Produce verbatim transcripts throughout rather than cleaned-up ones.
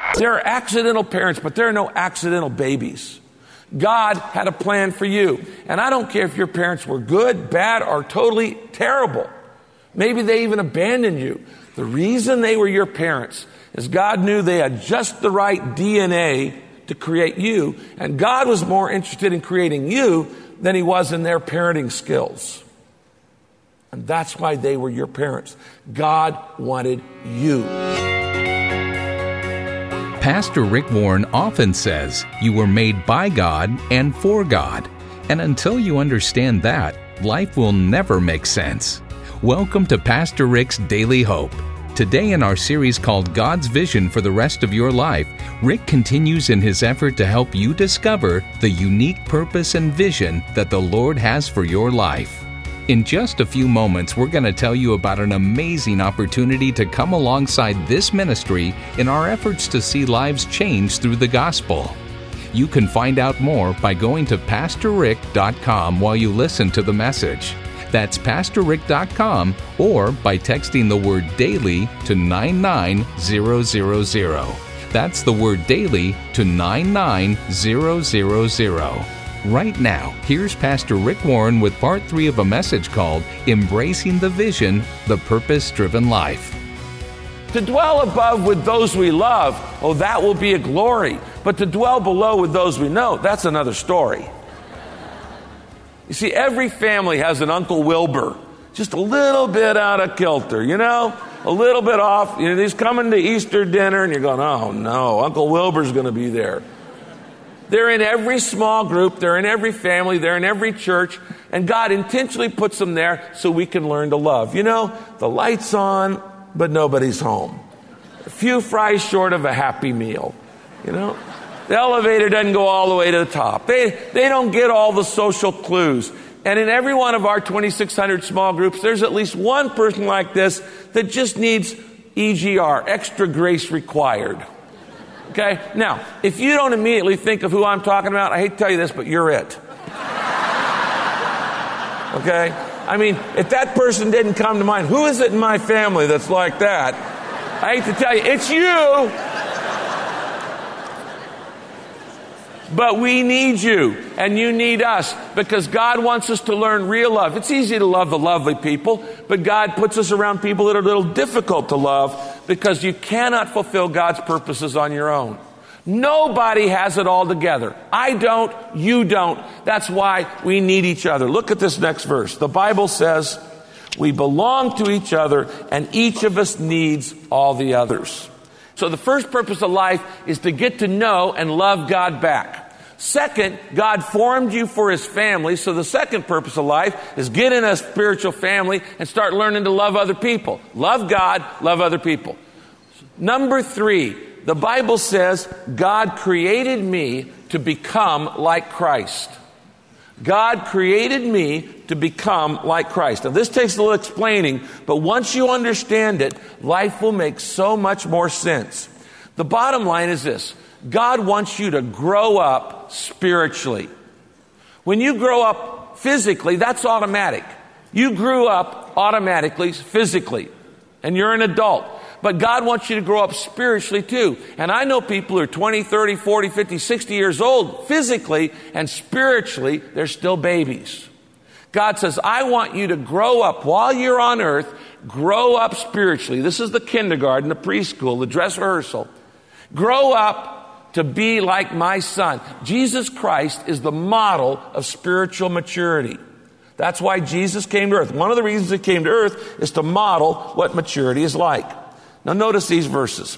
There are accidental parents, but there are no accidental babies. God had a plan for you. And I don't care if your parents were good, bad, or totally terrible. Maybe they even abandoned you. The reason they were your parents is God knew they had just the right D N A to create you. And God was more interested in creating you than he was in their parenting skills. And that's why they were your parents. God wanted you. Pastor Rick Warren often says, you were made by God and for God. And until you understand that, life will never make sense. Welcome to Pastor Rick's Daily Hope. Today in our series called God's Vision for the Rest of Your Life, Rick continues in his effort to help you discover the unique purpose and vision that the Lord has for your life. In just a few moments, we're going to tell you about an amazing opportunity to come alongside this ministry in our efforts to see lives changed through the gospel. You can find out more by going to pastor rick dot com while you listen to the message. That's pastor rick dot com or by texting the word DAILY to nine nine zero zero zero. That's the word DAILY to nine nine zero zero zero. Right now, here's Pastor Rick Warren with part three of a message called Embracing the Vision, the Purpose-Driven Life. To dwell above with those we love, oh, that will be a glory. But to dwell below with those we know, that's another story. You see, every family has an Uncle Wilbur, just a little bit out of kilter, you know? A little bit off. You know, he's coming to Easter dinner, and you're going, oh, no, Uncle Wilbur's going to be there. They're in every small group. They're in every family. They're in every church. And God intentionally puts them there so we can learn to love. You know, the light's on, but nobody's home. A few fries short of a happy meal. You know, the elevator doesn't go all the way to the top. They, they don't get all the social clues. And in every one of our twenty-six hundred small groups, there's at least one person like this that just needs E G R, extra grace required. Okay? Now, if you don't immediately think of who I'm talking about, I hate to tell you this, but you're it. Okay? I mean, if that person didn't come to mind, who is it in my family that's like that? I hate to tell you, it's you. But we need you, and you need us, because God wants us to learn real love. It's easy to love the lovely people, but God puts us around people that are a little difficult to love, because you cannot fulfill God's purposes on your own. Nobody has it all together. I don't, you don't. That's why we need each other. Look at this next verse. The Bible says we belong to each other, and each of us needs all the others. So the first purpose of life is to get to know and love God back. Second, God formed you for his family. So the second purpose of life is get in a spiritual family and start learning to love other people. Love God, love other people. Number three, the Bible says God created me to become like Christ. God created me to become like Christ. Now, this takes a little explaining, but once you understand it, life will make so much more sense. The bottom line is this. God wants you to grow up spiritually. When you grow up physically, that's automatic. You grew up automatically, physically, and you're an adult. But God wants you to grow up spiritually too. And I know people who are twenty, thirty, forty, fifty, sixty years old physically, and spiritually, they're still babies. God says, I want you to grow up while you're on earth, grow up spiritually. This is the kindergarten, the preschool, the dress rehearsal. Grow up to be like my son. Jesus Christ is the model of spiritual maturity. That's why Jesus came to earth. One of the reasons he came to earth is to model what maturity is like. Now notice these verses.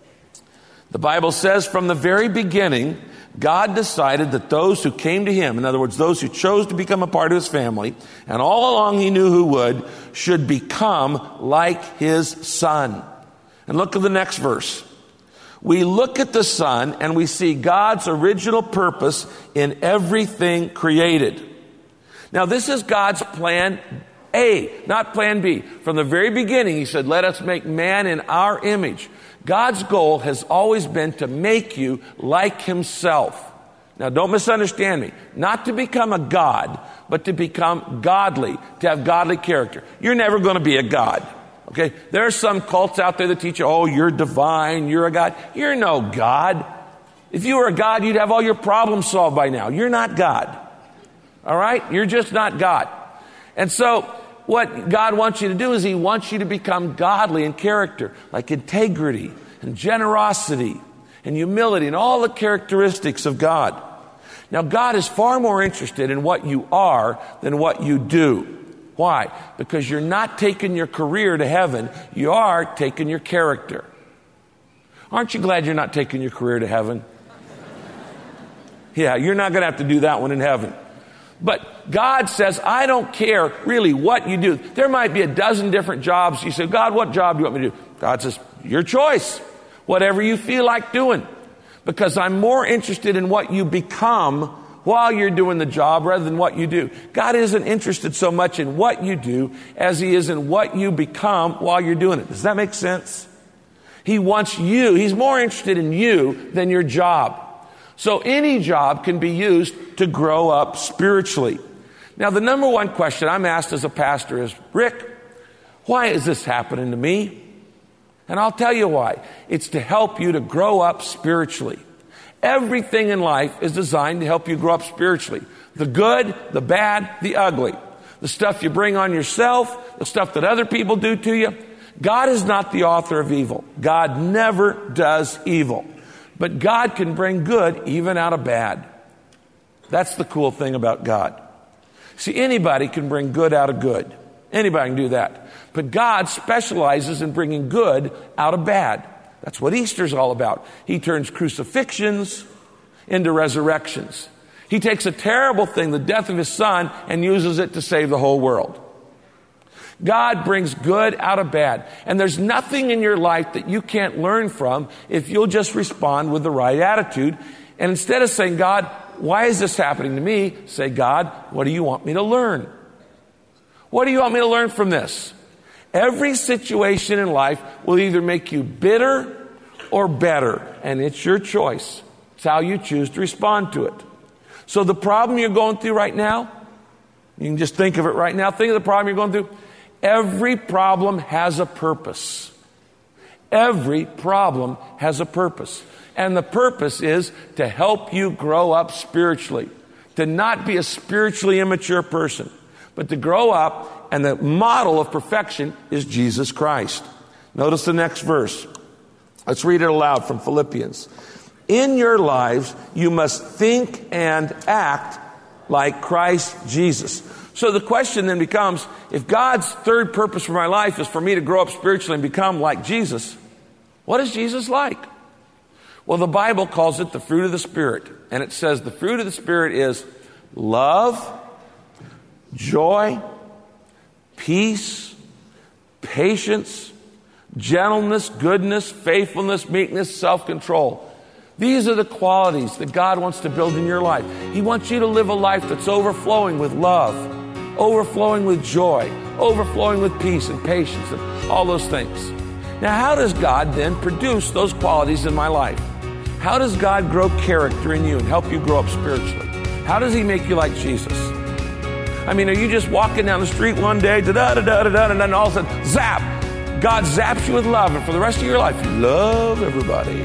The Bible says from the very beginning, God decided that those who came to him, in other words, those who chose to become a part of his family, and all along he knew who would, should become like his son. And look at the next verse. We look at the Son and we see God's original purpose in everything created. Now this is God's plan A, not plan B. From the very beginning, he said, let us make man in our image. God's goal has always been to make you like himself. Now don't misunderstand me. Not to become a God, but to become godly, to have godly character. You're never going to be a God. Okay? There are some cults out there that teach you, oh, you're divine, you're a God. You're no God. If you were a God, you'd have all your problems solved by now. You're not God. All right? You're just not God. And so, what God wants you to do is He wants you to become godly in character, like integrity and generosity and humility and all the characteristics of God. Now, God is far more interested in what you are than what you do. Why? Because you're not taking your career to heaven. You are taking your character. Aren't you glad you're not taking your career to heaven? Yeah, you're not going to have to do that one in heaven. But God says, I don't care really what you do. There might be a dozen different jobs. You say, God, what job do you want me to do? God says, your choice. Whatever you feel like doing. Because I'm more interested in what you become while you're doing the job rather than what you do. God isn't interested so much in what you do as He is in what you become while you're doing it. Does that make sense? He wants you. He's more interested in you than your job. So any job can be used to grow up spiritually. Now, the number one question I'm asked as a pastor is, Rick, why is this happening to me? And I'll tell you why. It's to help you to grow up spiritually. Everything in life is designed to help you grow up spiritually. The good, the bad, the ugly. The stuff you bring on yourself, the stuff that other people do to you. God is not the author of evil. God never does evil. But God can bring good even out of bad. That's the cool thing about God. See, anybody can bring good out of good. Anybody can do that. But God specializes in bringing good out of bad. That's what Easter's all about. He turns crucifixions into resurrections. He takes a terrible thing, the death of His Son, and uses it to save the whole world. God brings good out of bad. And there's nothing in your life that you can't learn from if you'll just respond with the right attitude. And instead of saying, God, why is this happening to me? Say, God, what do you want me to learn? What do you want me to learn from this? Every situation in life will either make you bitter or better, and it's your choice. It's how you choose to respond to it. So the problem you're going through right now, you can just think of it right now. Think of the problem you're going through. Every problem has a purpose. Every problem has a purpose. And the purpose is to help you grow up spiritually, to not be a spiritually immature person, but to grow up. And the model of perfection is Jesus Christ. Notice the next verse. Let's read it aloud from Philippians. In your lives, you must think and act like Christ Jesus. So the question then becomes, if God's third purpose for my life is for me to grow up spiritually and become like Jesus, what is Jesus like? Well, the Bible calls it the fruit of the Spirit. And it says the fruit of the Spirit is love, joy, peace, patience, gentleness, goodness, faithfulness, meekness, self-control. These are the qualities that God wants to build in your life. He wants you to live a life that's overflowing with love, overflowing with joy, overflowing with peace and patience and all those things. Now, how does God then produce those qualities in my life? How does God grow character in you and help you grow up spiritually? How does He make you like Jesus? I mean, are you just walking down the street one day, da-da-da-da-da-da, and then all of a sudden, zap! God zaps you with love, and for the rest of your life, you love everybody.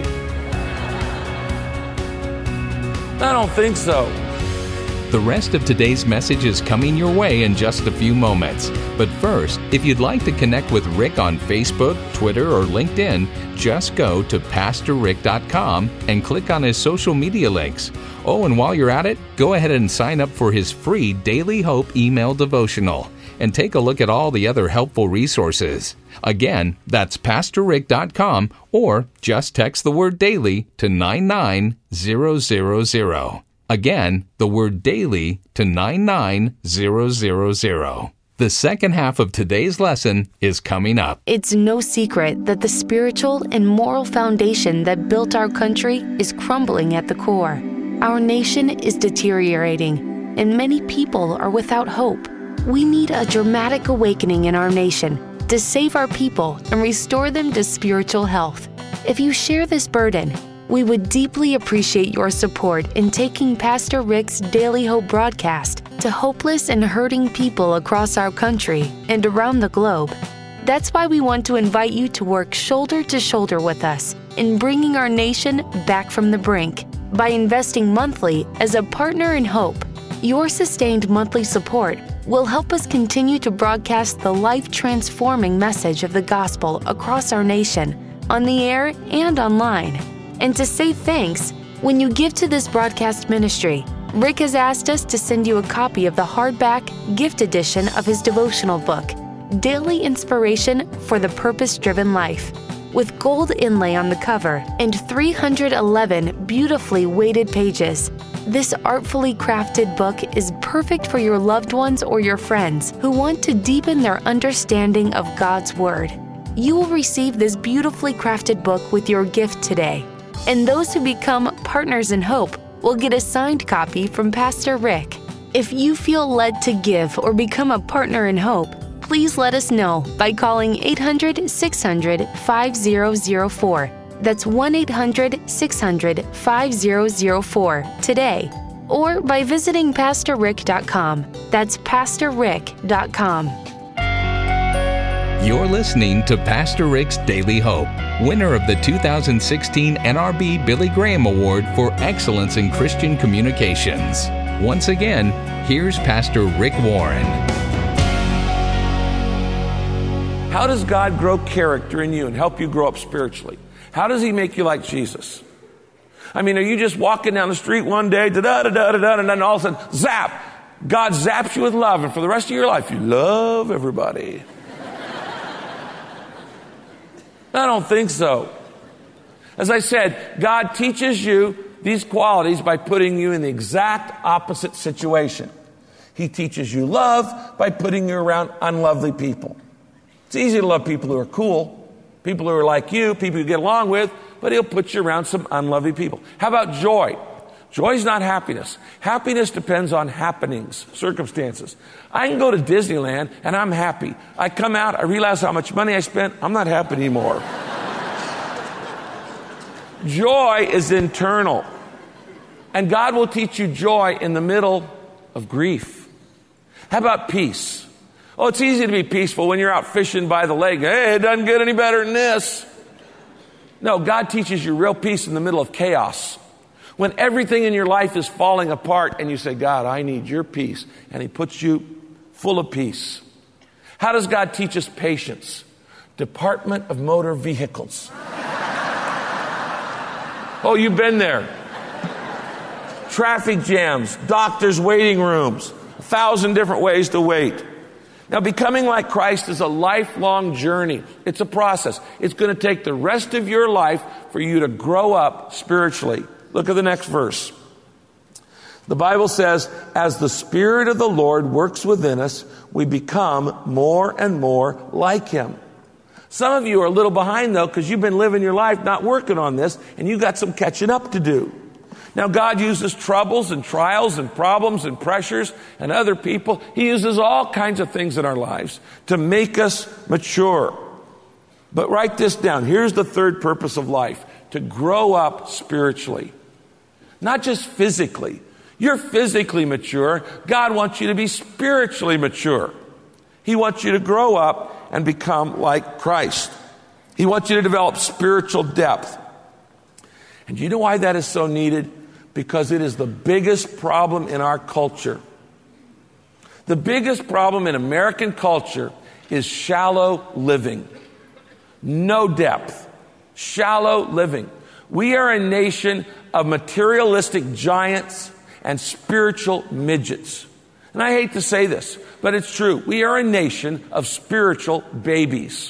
I don't think so. The rest of today's message is coming your way in just a few moments. But first, if you'd like to connect with Rick on Facebook, Twitter, or LinkedIn, just go to pastor rick dot com and click on his social media links. Oh, and while you're at it, go ahead and sign up for his free Daily Hope email devotional and take a look at all the other helpful resources. Again, that's pastor rick dot com, or just text the word daily to nine nine zero zero zero. Again, the word daily to nine nine zero zero zero. The second half of today's lesson is coming up. It's no secret that the spiritual and moral foundation that built our country is crumbling at the core. Our nation is deteriorating, and many people are without hope. We need a dramatic awakening in our nation to save our people and restore them to spiritual health. If you share this burden, we would deeply appreciate your support in taking Pastor Rick's Daily Hope broadcast to hopeless and hurting people across our country and around the globe. That's why we want to invite you to work shoulder to shoulder with us in bringing our nation back from the brink by investing monthly as a partner in hope. Your sustained monthly support will help us continue to broadcast the life-transforming message of the gospel across our nation, on the air and online. And to say thanks, when you give to this broadcast ministry, Rick has asked us to send you a copy of the hardback gift edition of his devotional book, Daily Inspiration for the Purpose-Driven Life, with gold inlay on the cover and three hundred eleven beautifully weighted pages. This artfully crafted book is perfect for your loved ones or your friends who want to deepen their understanding of God's Word. You will receive this beautifully crafted book with your gift today, and those who become partners in hope will get a signed copy from Pastor Rick. If you feel led to give or become a partner in hope, please let us know by calling eight hundred, six hundred, five thousand four. That's one eight hundred, six hundred, five thousand four today, or by visiting pastor rick dot com. That's pastor rick dot com. You're listening to Pastor Rick's Daily Hope, winner of the two thousand sixteen N R B Billy Graham Award for Excellence in Christian Communications. Once again, here's Pastor Rick Warren. How does God grow character in you and help you grow up spiritually? How does he make you like Jesus? I mean, are you just walking down the street one day, da-da-da-da-da-da, and then all of a sudden, zap! God zaps you with love, and for the rest of your life, you love everybody. I don't think so. As I said, God teaches you these qualities by putting you in the exact opposite situation. He teaches you love by putting you around unlovely people. It's easy to love people who are cool, people who are like you, people you get along with, but he'll put you around some unlovely people. How about joy? Joy is not happiness. Happiness depends on happenings, circumstances. I can go to Disneyland and I'm happy. I come out, I realize how much money I spent, I'm not happy anymore. Joy is internal. And God will teach you joy in the middle of grief. How about peace? Oh, it's easy to be peaceful when you're out fishing by the lake. Hey, it doesn't get any better than this. No, God teaches you real peace in the middle of chaos. When everything in your life is falling apart and you say, God, I need your peace. And he puts you full of peace. How does God teach us patience? Department of Motor Vehicles. Oh, you've been there. Traffic jams, doctors' waiting rooms, a thousand different ways to wait. Now, becoming like Christ is a lifelong journey. It's a process. It's going to take the rest of your life for you to grow up spiritually. Look at the next verse. The Bible says, as the Spirit of the Lord works within us, we become more and more like him. Some of you are a little behind, though, because you've been living your life not working on this, and you've got some catching up to do. Now, God uses troubles and trials and problems and pressures and other people. He uses all kinds of things in our lives to make us mature. But write this down. Here's the third purpose of life, to grow up spiritually. Not just physically. You're physically mature. God wants you to be spiritually mature. He wants you to grow up and become like Christ. He wants you to develop spiritual depth. And you know why that is so needed? Because it is the biggest problem in our culture. The biggest problem in American culture is shallow living. No depth. Shallow living. We are a nation of materialistic giants and spiritual midgets. And I hate to say this, but it's true. We are a nation of spiritual babies.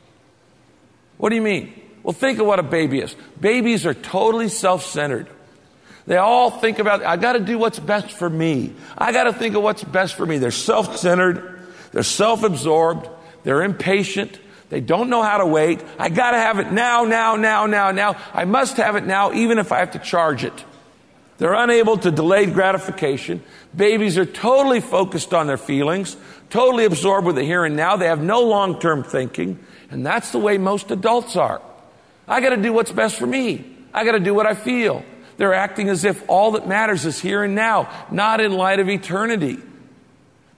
What do you mean? Well, think of what a baby is. Babies are totally self-centered. They all think about, I got to do what's best for me. I got to think of what's best for me. They're self-centered. They're self-absorbed. They're impatient. They don't know how to wait. I got to have it now, now, now, now, now. I must have it now, even if I have to charge it. They're unable to delay gratification. Babies are totally focused on their feelings, totally absorbed with the here and now. They have no long-term thinking. And that's the way most adults are. I got to do what's best for me. I got to do what I feel. They're acting as if all that matters is here and now, not in light of eternity.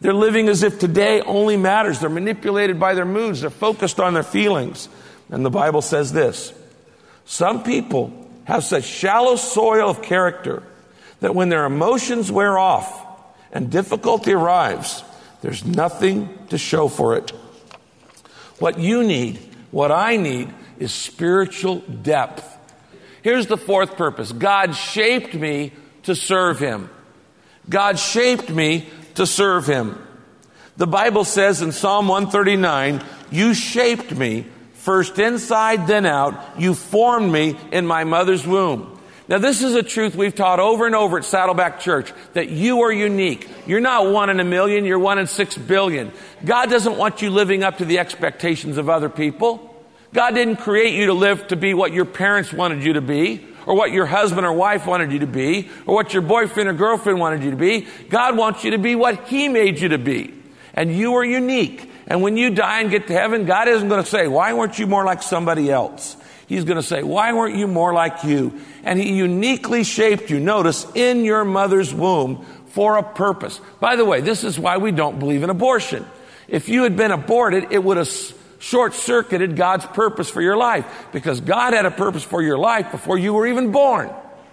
They're living as if today only matters. They're manipulated by their moods. They're focused on their feelings. And the Bible says this: some people have such shallow soil of character that when their emotions wear off and difficulty arrives, there's nothing to show for it. What you need, what I need, is spiritual depth. Here's the fourth purpose. God shaped me to serve Him. God shaped me to serve Him. The Bible says in Psalm one thirty-nine, you shaped me, first inside, then out. You formed me in my mother's womb. Now, this is a truth we've taught over and over at Saddleback Church, that you are unique. You're not one in a million, you're one in six billion. God doesn't want you living up to the expectations of other people. God didn't create you to live to be what your parents wanted you to be, or what your husband or wife wanted you to be, or what your boyfriend or girlfriend wanted you to be. God wants you to be what He made you to be. And you are unique. And when you die and get to heaven, God isn't going to say, why weren't you more like somebody else? He's going to say, why weren't you more like you? And He uniquely shaped you, notice, in your mother's womb for a purpose. By the way, this is why we don't believe in abortion. If you had been aborted, it would have short-circuited God's purpose for your life, because God had a purpose for your life before you were even born.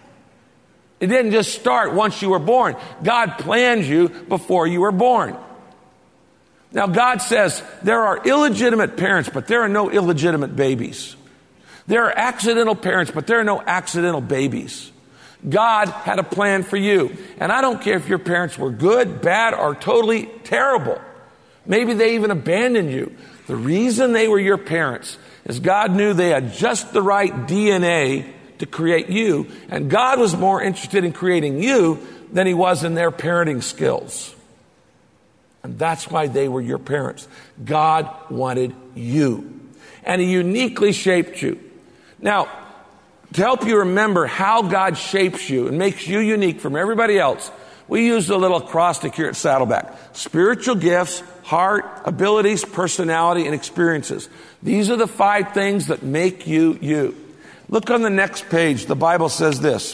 It didn't just start once you were born. God planned you before you were born. Now, God says there are illegitimate parents, but there are no illegitimate babies. There are accidental parents, but there are no accidental babies. God had a plan for you. And I don't care if your parents were good, bad, or totally terrible. Maybe they even abandoned you. The reason they were your parents is God knew they had just the right D N A to create you, and God was more interested in creating you than He was in their parenting skills. And that's why they were your parents. God wanted you, and He uniquely shaped you. Now, to help you remember how God shapes you and makes you unique from everybody else, we use a little acrostic here at Saddleback. Spiritual gifts, heart, abilities, personality, and experiences. These are the five things that make you you. Look on the next page. The Bible says this: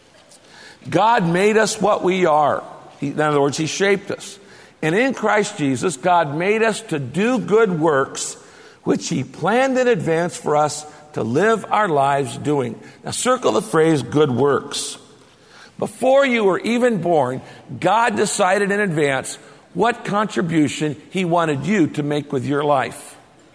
God made us what we are. He, in other words, He shaped us. And in Christ Jesus, God made us to do good works, which He planned in advance for us to live our lives doing. Now, circle the phrase good works. Before you were even born, God decided in advance what contribution He wanted you to make with your life.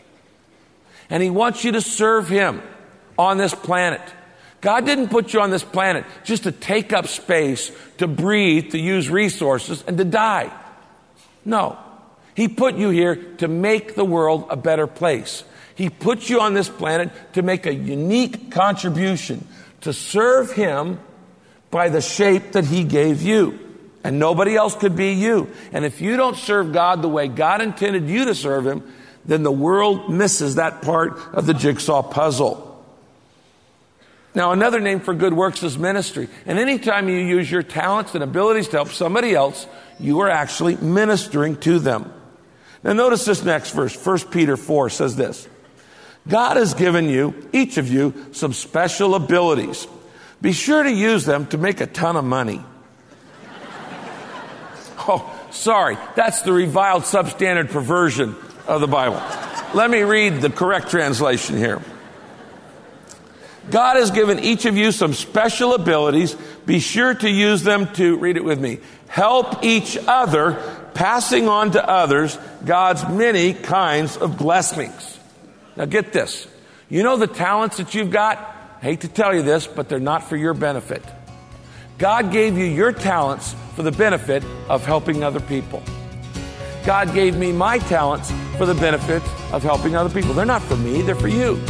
And He wants you to serve Him on this planet. God didn't put you on this planet just to take up space, to breathe, to use resources, and to die. No. He put you here to make the world a better place. He put you on this planet to make a unique contribution, to serve Him by the shape that He gave you. And nobody else could be you. And if you don't serve God the way God intended you to serve Him, then the world misses that part of the jigsaw puzzle. Now, another name for good works is ministry. And anytime you use your talents and abilities to help somebody else, you are actually ministering to them. Now, notice this next verse. First Peter four says this: God has given you, each of you, some special abilities. Be sure to use them to make a ton of money. Oh, sorry. That's the reviled substandard perversion of the Bible. Let me read the correct translation here. God has given each of you some special abilities. Be sure to use them to, read it with me, help each other, passing on to others God's many kinds of blessings. Now get this. You know the talents that you've got? I hate to tell you this, but they're not for your benefit. God gave you your talents for the benefit of helping other people. God gave me my talents for the benefit of helping other people. They're not for me, they're for you.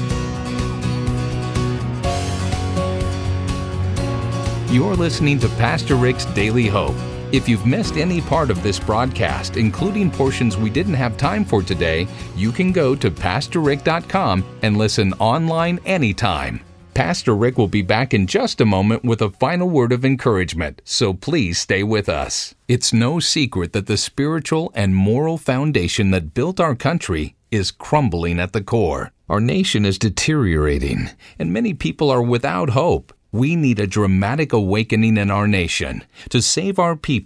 You're listening to Pastor Rick's Daily Hope. If you've missed any part of this broadcast, including portions we didn't have time for today, you can go to pastor rick dot com and listen online anytime. Pastor Rick will be back in just a moment with a final word of encouragement, so please stay with us. It's no secret that the spiritual and moral foundation that built our country is crumbling at the core. Our nation is deteriorating, and many people are without hope. We need a dramatic awakening in our nation to save our people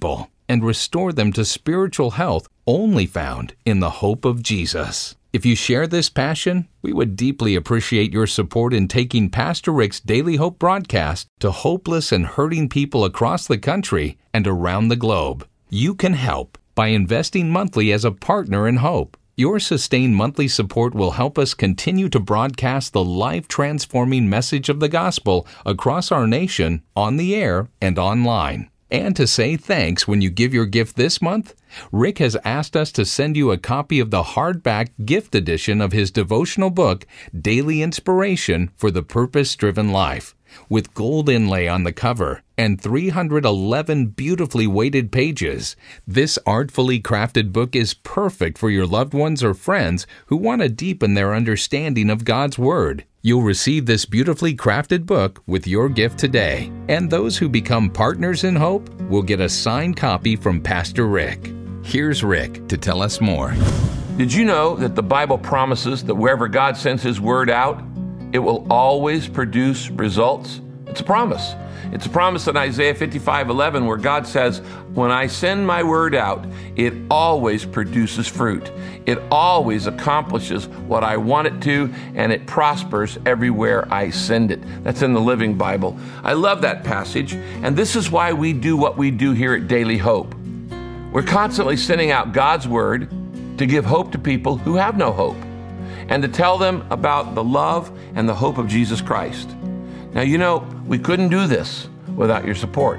and restore them to spiritual health only found in the hope of Jesus. If you share this passion, we would deeply appreciate your support in taking Pastor Rick's Daily Hope broadcast to hopeless and hurting people across the country and around the globe. You can help by investing monthly as a partner in hope. Your sustained monthly support will help us continue to broadcast the life-transforming message of the gospel across our nation, on the air, and online. And to say thanks when you give your gift this month, Rick has asked us to send you a copy of the hardback gift edition of his devotional book, Daily Inspiration for the Purpose-Driven Life, with gold inlay on the cover and three hundred eleven beautifully weighted pages. This artfully crafted book is perfect for your loved ones or friends who want to deepen their understanding of God's Word. You'll receive this beautifully crafted book with your gift today, and those who become partners in hope will get a signed copy from Pastor Rick. Here's Rick to tell us more. Did you know that the Bible promises that wherever God sends His Word out, it will always produce results? It's a promise. It's a promise in Isaiah fifty-five eleven where God says, when I send my word out, it always produces fruit. It always accomplishes what I want it to, and it prospers everywhere I send it. That's in the Living Bible. I love that passage, and this is why we do what we do here at Daily Hope. We're constantly sending out God's word to give hope to people who have no hope, and to tell them about the love and the hope of Jesus Christ. Now, you know, we couldn't do this without your support.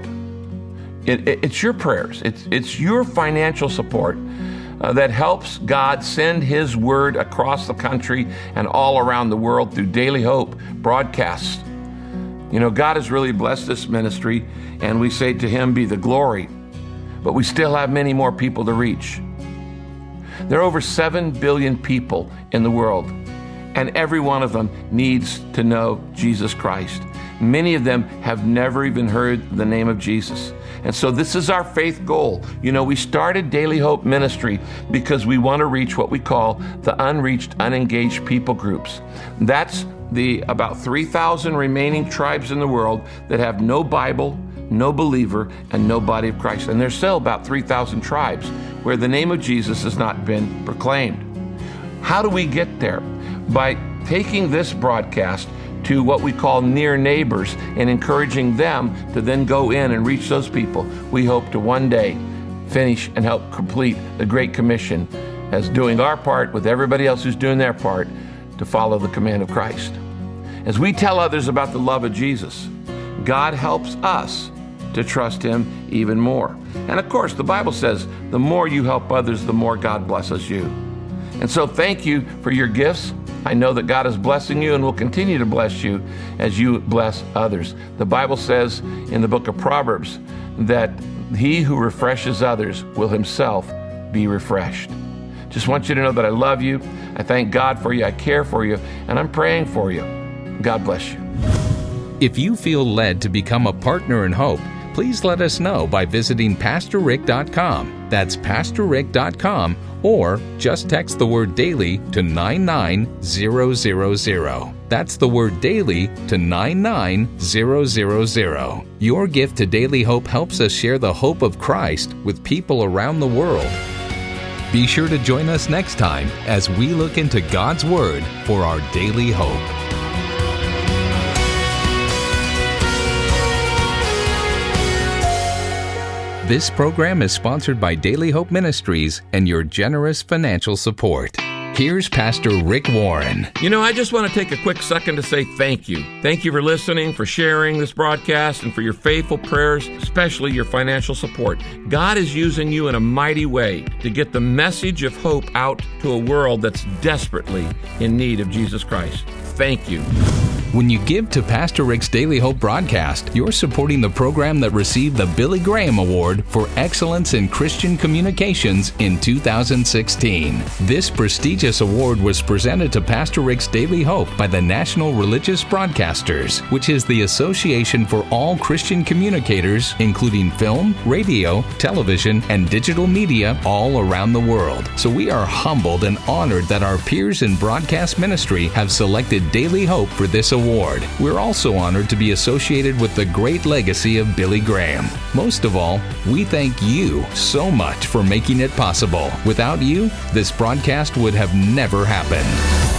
It, it, it's your prayers. It's, it's your financial support uh, that helps God send His word across the country and all around the world through Daily Hope broadcasts. You know, God has really blessed this ministry, and we say to Him be the glory, but we still have many more people to reach. There are over seven billion people in the world, and every one of them needs to know Jesus Christ. Many of them have never even heard the name of Jesus. And so this is our faith goal. You know, we started Daily Hope Ministry because we want to reach what we call the unreached, unengaged people groups. That's the about three thousand remaining tribes in the world that have no Bible, no believer, and no body of Christ. And there's still about three thousand tribes where the name of Jesus has not been proclaimed. How do we get there? By taking this broadcast to what we call near neighbors and encouraging them to then go in and reach those people. We hope to one day finish and help complete the Great Commission as doing our part with everybody else who's doing their part to follow the command of Christ. As we tell others about the love of Jesus, God helps us to trust Him even more. And of course, the Bible says, the more you help others, the more God blesses you. And so thank you for your gifts. I know that God is blessing you and will continue to bless you as you bless others. The Bible says in the book of Proverbs that he who refreshes others will himself be refreshed. Just want you to know that I love you. I thank God for you. I care for you. And I'm praying for you. God bless you. If you feel led to become a partner in hope, please let us know by visiting pastor rick dot com. That's pastor rick dot com, or just text the word daily to nine nine zero zero zero. That's the word daily to nine nine zero zero zero. Your gift to Daily Hope helps us share the hope of Christ with people around the world. Be sure to join us next time as we look into God's Word for our daily hope. This program is sponsored by Daily Hope Ministries and your generous financial support. Here's Pastor Rick Warren. You know, I just want to take a quick second to say thank you. Thank you for listening, for sharing this broadcast, and for your faithful prayers, especially your financial support. God is using you in a mighty way to get the message of hope out to a world that's desperately in need of Jesus Christ. Thank you. When you give to Pastor Rick's Daily Hope broadcast, you're supporting the program that received the Billy Graham Award for Excellence in Christian Communications in two thousand sixteen. This prestigious award was presented to Pastor Rick's Daily Hope by the National Religious Broadcasters, which is the association for all Christian communicators, including film, radio, television, and digital media all around the world. So we are humbled and honored that our peers in broadcast ministry have selected Daily Hope for this award. Award. We're also honored to be associated with the great legacy of Billy Graham. Most of all, we thank you so much for making it possible. Without you, this broadcast would have never happened.